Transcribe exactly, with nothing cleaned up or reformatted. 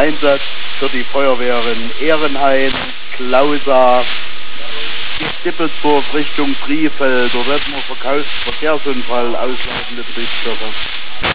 Einsatz für die Feuerwehren Ehrenhain, Klausa, Dippelsburg Richtung Briefeld. Dort hätten wir Verkehrsunfall, ausleitende Betriebsstoffe.